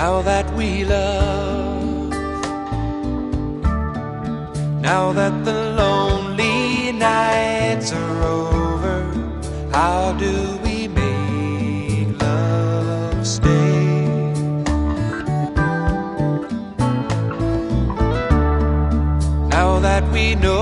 now that we love, now that the lonely nights are over, how do we make love stay? Now that we know